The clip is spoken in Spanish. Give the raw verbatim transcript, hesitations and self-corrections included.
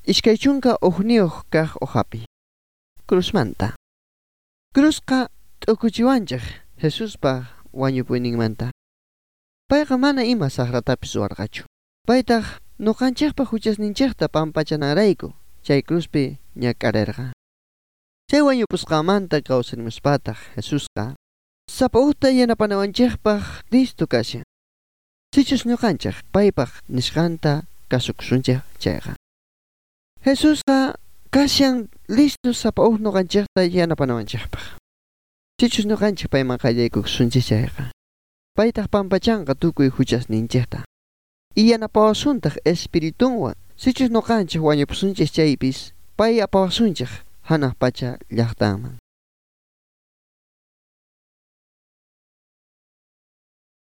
iskay chunka uhniyuq kaq uhapi cruzmanta. Cruzqa t'ukuchiwanchik Jesuspa wañupuyninmanta. Payqa mana ima saqratapis ruwarqachu. Paytaq nuqanchikpa huchasninchikta pampachananrayku chay cruzpi ñak'arirqa. Chay wañupusqamanta kawsarimuspataq Jesusqa sapa uhta yanapanawanchikpaq listu kashan. Sichus ñuqanchik paypaq nishqanta kasukusunchik chayqa. Jesusqa kashan listu sapa uj ñuqanchikta yanapanawanchikpaq. Sichus ñuqanchik payman qallaykusunchik chayqa. Paytaq pampachanqa tukuy huchasninchikta. Y yanapawasuntaj espiritunwan sichus ñuqanchik wañupusunchik chaypis pay apawasunchik hanaq pacha llaqtanman.